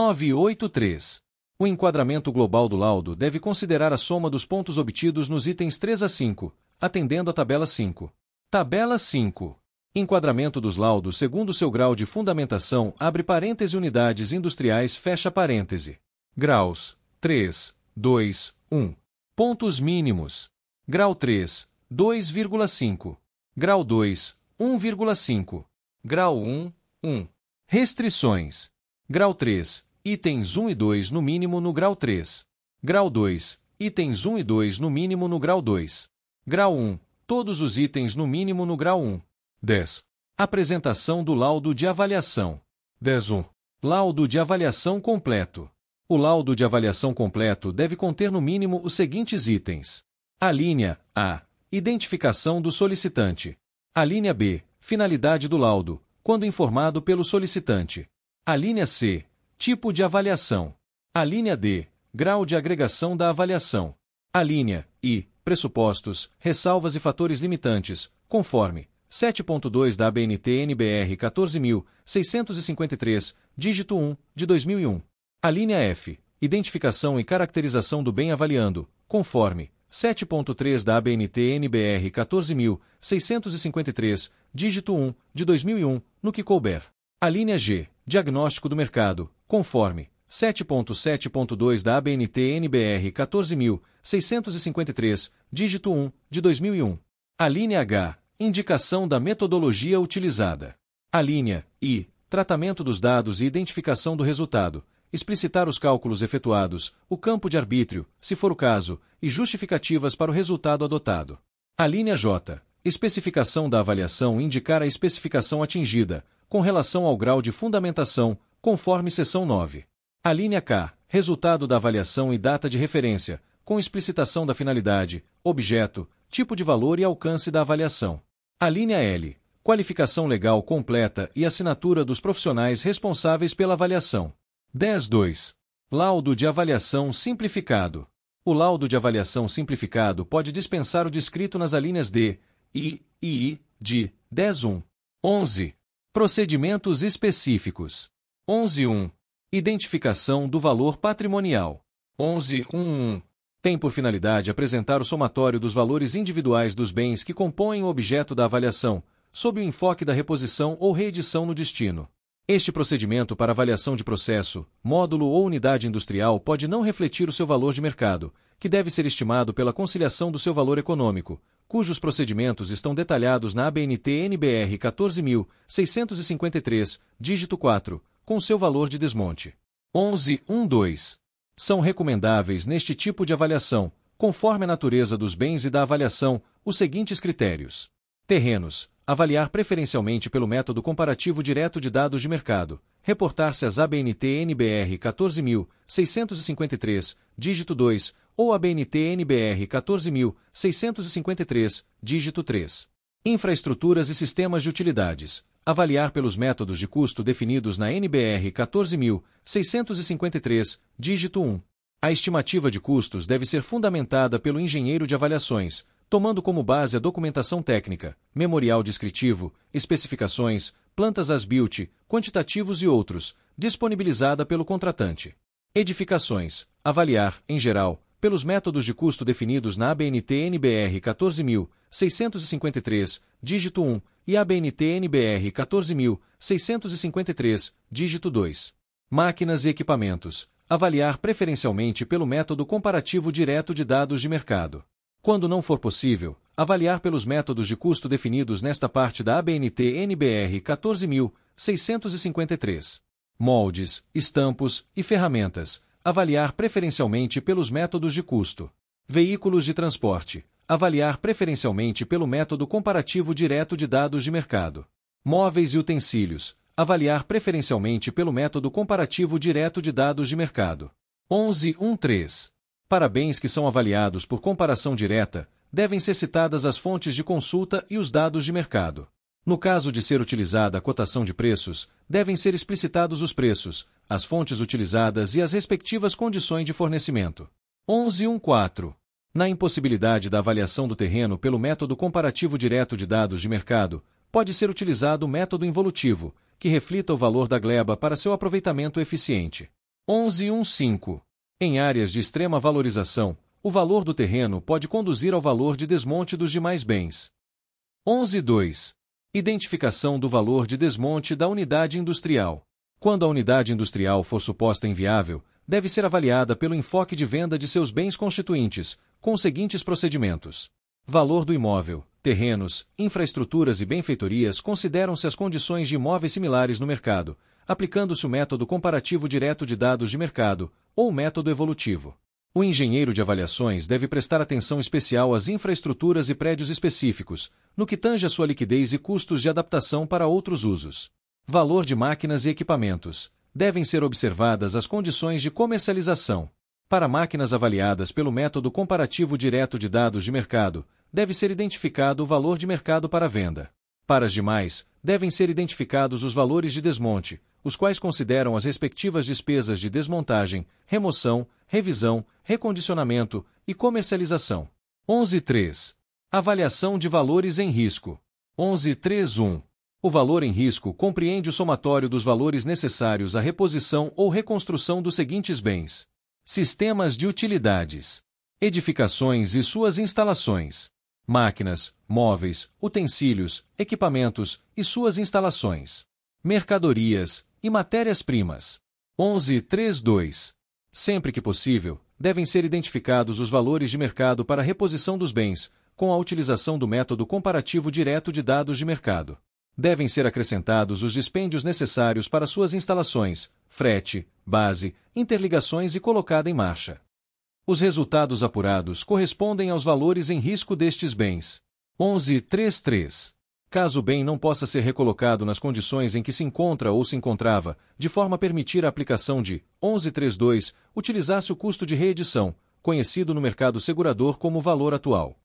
983. O enquadramento global do laudo deve considerar a soma dos pontos obtidos nos itens 3 a 5, atendendo à tabela 5. Tabela 5. Enquadramento dos laudos segundo seu grau de fundamentação, abre parêntese unidades industriais, fecha parêntese. Graus: 3, 2, 1. Pontos mínimos. Grau 3, 2,5. Grau 2, 1,5. Grau 1, 1. Restrições. Grau 3, itens 1 e 2 no mínimo no grau 3. Grau 2, itens 1 e 2 no mínimo no grau 2. Grau 1, todos os itens no mínimo no grau 1. 10. Apresentação do laudo de avaliação. 10.1. Laudo de avaliação completo. O laudo de avaliação completo deve conter no mínimo os seguintes itens. A linha A. Identificação do solicitante. A linha B. Finalidade do laudo, quando informado pelo solicitante. A linha C. Tipo de avaliação. A linha D. Grau de agregação da avaliação. A linha I. Pressupostos, ressalvas e fatores limitantes, conforme 7.2 da ABNT-NBR 14.653, dígito 1, de 2001. A linha F. Identificação e caracterização do bem avaliando, conforme 7.3 da ABNT-NBR 14.653, dígito 1, de 2001, no que couber. A linha G. Diagnóstico do mercado, conforme 7.7.2 da ABNT-NBR 14.653, dígito 1, de 2001. A linha H. Indicação da metodologia utilizada. A linha I. Tratamento dos dados e identificação do resultado. Explicitar os cálculos efetuados, o campo de arbítrio, se for o caso, e justificativas para o resultado adotado. A linha J. Especificação da avaliação indicar a especificação atingida, com relação ao grau de fundamentação, conforme seção 9. A linha K. Resultado da avaliação e data de referência, com explicitação da finalidade, objeto, tipo de valor e alcance da avaliação. A linha L. Qualificação legal completa e assinatura dos profissionais responsáveis pela avaliação. 10.2. Laudo de avaliação simplificado. O laudo de avaliação simplificado pode dispensar o descrito nas alíneas D, I e I de 10.1. 11. Procedimentos específicos. 11.1. Identificação do valor patrimonial. 11.1.1. Tem por finalidade apresentar o somatório dos valores individuais dos bens que compõem o objeto da avaliação, sob o enfoque da reposição ou reedição no destino. Este procedimento para avaliação de processo, módulo ou unidade industrial pode não refletir o seu valor de mercado, que deve ser estimado pela conciliação do seu valor econômico, cujos procedimentos estão detalhados na ABNT-NBR 14.653, dígito 4, com seu valor de desmonte. 11.1.2. São recomendáveis neste tipo de avaliação, conforme a natureza dos bens e da avaliação, os seguintes critérios. Terrenos. Avaliar preferencialmente pelo método comparativo direto de dados de mercado. Reportar-se às ABNT-NBR 14.653, dígito 2, ou ABNT-NBR 14.653, dígito 3. Infraestruturas e sistemas de utilidades. Avaliar pelos métodos de custo definidos na NBR 14.653, dígito 1. A estimativa de custos deve ser fundamentada pelo engenheiro de avaliações, tomando como base a documentação técnica, memorial descritivo, especificações, plantas as-built, quantitativos e outros, disponibilizada pelo contratante. Edificações. Avaliar, em geral, pelos métodos de custo definidos na ABNT-NBR 14.653, dígito 1, e ABNT-NBR 14.653, dígito 2. Máquinas e equipamentos. Avaliar preferencialmente pelo método comparativo direto de dados de mercado. Quando não for possível, avaliar pelos métodos de custo definidos nesta parte da ABNT-NBR 14.653. Moldes, estampos e ferramentas. Avaliar preferencialmente pelos métodos de custo. Veículos de transporte. Avaliar preferencialmente pelo método comparativo direto de dados de mercado. Móveis e utensílios. Avaliar preferencialmente pelo método comparativo direto de dados de mercado. 11.1.3. Para bens que são avaliados por comparação direta, devem ser citadas as fontes de consulta e os dados de mercado. No caso de ser utilizada a cotação de preços, devem ser explicitados os preços, as fontes utilizadas e as respectivas condições de fornecimento. 11.1.4. Na impossibilidade da avaliação do terreno pelo método comparativo direto de dados de mercado, pode ser utilizado o método involutivo, que reflita o valor da gleba para seu aproveitamento eficiente. 11.1.5. Em áreas de extrema valorização, o valor do terreno pode conduzir ao valor de desmonte dos demais bens. 11.2. Identificação do valor de desmonte da unidade industrial. Quando a unidade industrial for suposta inviável, deve ser avaliada pelo enfoque de venda de seus bens constituintes, com os seguintes procedimentos. Valor do imóvel. Terrenos, infraestruturas e benfeitorias consideram-se as condições de imóveis similares no mercado, aplicando-se o método comparativo direto de dados de mercado, ou método evolutivo. O engenheiro de avaliações deve prestar atenção especial às infraestruturas e prédios específicos, no que tange a sua liquidez e custos de adaptação para outros usos. Valor de máquinas e equipamentos. Devem ser observadas as condições de comercialização. Para máquinas avaliadas pelo método comparativo direto de dados de mercado, deve ser identificado o valor de mercado para venda. Para as demais, devem ser identificados os valores de desmonte, os quais consideram as respectivas despesas de desmontagem, remoção, revisão, recondicionamento e comercialização. 11.3. Avaliação de valores em risco. 11.3.1. O valor em risco compreende o somatório dos valores necessários à reposição ou reconstrução dos seguintes bens: sistemas de utilidades, edificações e suas instalações, máquinas, móveis, utensílios, equipamentos e suas instalações, mercadorias e matérias-primas. 11.3.2. Sempre que possível, devem ser identificados os valores de mercado para a reposição dos bens, com a utilização do método comparativo direto de dados de mercado. Devem ser acrescentados os dispêndios necessários para suas instalações, frete, base, interligações e colocada em marcha. Os resultados apurados correspondem aos valores em risco destes bens. 11.3.3. Caso o bem não possa ser recolocado nas condições em que se encontra ou se encontrava, de forma a permitir a aplicação de 11.3.2, utilizar-se o custo de reedição, conhecido no mercado segurador como valor atual.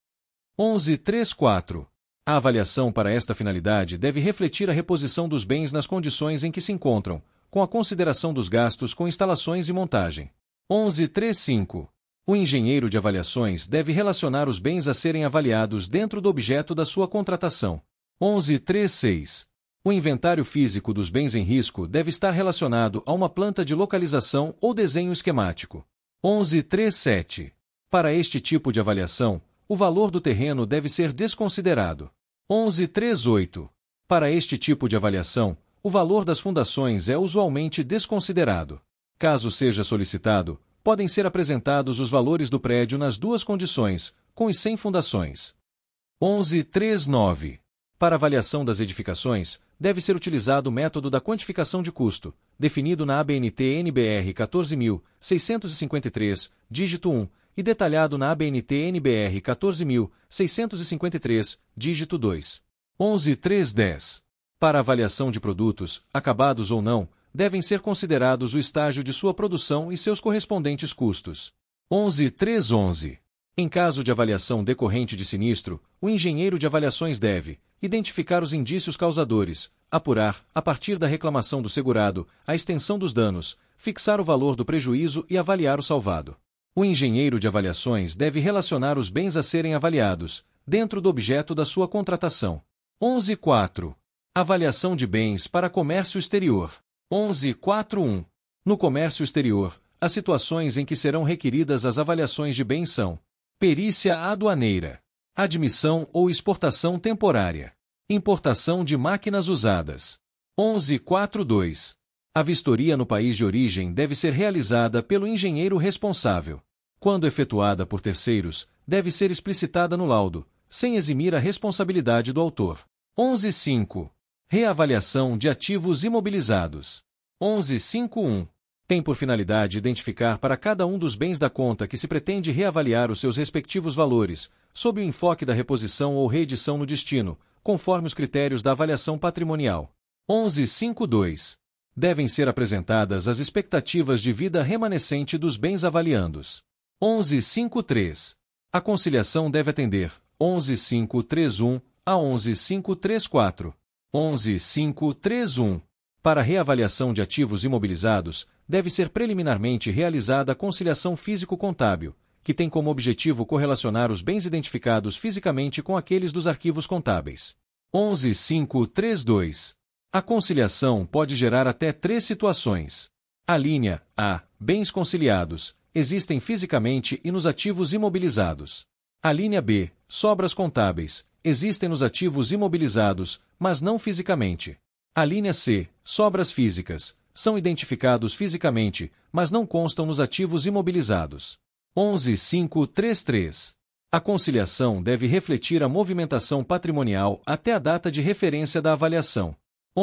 11.3.4. A avaliação para esta finalidade deve refletir a reposição dos bens nas condições em que se encontram, com a consideração dos gastos com instalações e montagem. 11.3.5. O engenheiro de avaliações deve relacionar os bens a serem avaliados dentro do objeto da sua contratação. 11.3.6. O inventário físico dos bens em risco deve estar relacionado a uma planta de localização ou desenho esquemático. 11.3.7. Para este tipo de avaliação, o valor do terreno deve ser desconsiderado. 11.3.8. Para este tipo de avaliação, o valor das fundações é usualmente desconsiderado. Caso seja solicitado, podem ser apresentados os valores do prédio nas duas condições, com e sem fundações. 11.3.9. Para avaliação das edificações, deve ser utilizado o método da quantificação de custo, definido na ABNT-NBR 14.653, dígito 1, e detalhado na ABNT-NBR 14.653, dígito 2. 11.3.10. Para avaliação de produtos, acabados ou não, devem ser considerados o estágio de sua produção e seus correspondentes custos. 11.3.11. Em caso de avaliação decorrente de sinistro, o engenheiro de avaliações deve identificar os indícios causadores, apurar, a partir da reclamação do segurado, a extensão dos danos, fixar o valor do prejuízo e avaliar o salvado. O engenheiro de avaliações deve relacionar os bens a serem avaliados, dentro do objeto da sua contratação. 11.4. Avaliação de bens para comércio exterior. 11.4.1. No comércio exterior, as situações em que serão requeridas as avaliações de bens são: perícia aduaneira, admissão ou exportação temporária, importação de máquinas usadas. 11.4.2. A vistoria no país de origem deve ser realizada pelo engenheiro responsável. Quando efetuada por terceiros, deve ser explicitada no laudo, sem eximir a responsabilidade do autor. 11.5. Reavaliação de ativos imobilizados. 11.5.1. Tem por finalidade identificar para cada um dos bens da conta que se pretende reavaliar os seus respectivos valores, sob o enfoque da reposição ou reedição no destino, conforme os critérios da avaliação patrimonial. 11.5.2. Devem ser apresentadas as expectativas de vida remanescente dos bens avaliandos. 11.5.3. A conciliação deve atender 11.5.3.1 a 11.5.3.4. 11.5.3.1. Para a reavaliação de ativos imobilizados, deve ser preliminarmente realizada a conciliação físico-contábil, que tem como objetivo correlacionar os bens identificados fisicamente com aqueles dos arquivos contábeis. 11.5.3.2. A conciliação pode gerar até 3 situações. A linha A. Bens conciliados existem fisicamente e nos ativos imobilizados. A linha B. Sobras contábeis existem nos ativos imobilizados, mas não fisicamente. A linha C. Sobras físicas são identificados fisicamente, mas não constam nos ativos imobilizados. 11.5.3.3. A conciliação deve refletir a movimentação patrimonial até a data de referência da avaliação.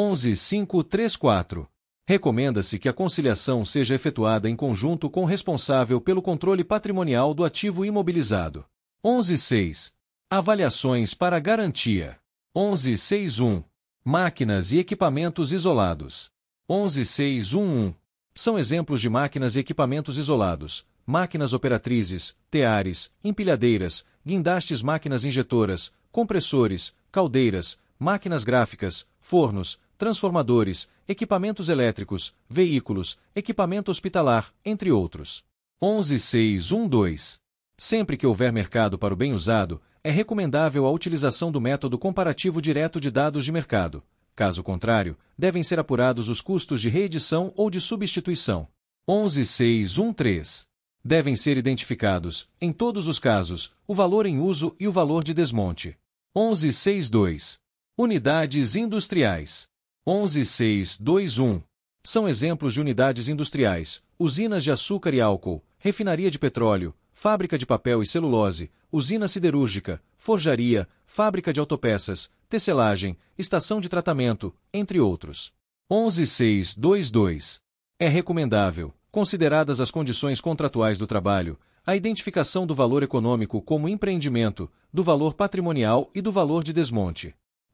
11.5.3.4. Recomenda-se que a conciliação seja efetuada em conjunto com o responsável pelo controle patrimonial do ativo imobilizado. 11.6. Avaliações para garantia. 11.6.1. Máquinas e equipamentos isolados. 11.6.1.1. São exemplos de máquinas e equipamentos isolados: máquinas operatrizes, teares, empilhadeiras, guindastes, máquinas injetoras, compressores, caldeiras, máquinas gráficas, fornos, transformadores, equipamentos elétricos, veículos, equipamento hospitalar, entre outros. 11.6.1.2. Sempre que houver mercado para o bem usado, é recomendável a utilização do método comparativo direto de dados de mercado. Caso contrário, devem ser apurados os custos de reedição ou de substituição. 11.6.1.3. Devem ser identificados, em todos os casos, o valor em uso e o valor de desmonte. 11.6.2. Unidades industriais. 11.6.2.1. São exemplos de unidades industriais: usinas de açúcar e álcool, refinaria de petróleo, fábrica de papel e celulose, usina siderúrgica, forjaria, fábrica de autopeças, tecelagem, estação de tratamento, entre outros. 11.6.2.2. É recomendável, consideradas as condições contratuais do trabalho, a identificação do valor econômico como empreendimento, do valor patrimonial e do valor de desmonte.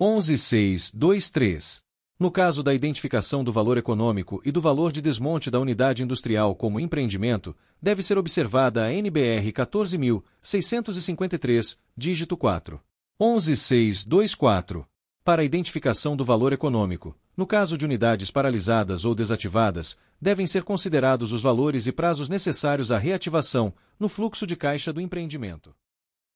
11.6.2.3. No caso da identificação do valor econômico e do valor de desmonte da unidade industrial como empreendimento, deve ser observada a NBR 14.653, dígito 4. 11.6.2.4. Para a identificação do valor econômico, No caso de unidades paralisadas ou desativadas, devem ser considerados os valores e prazos necessários à reativação, no fluxo de caixa do empreendimento.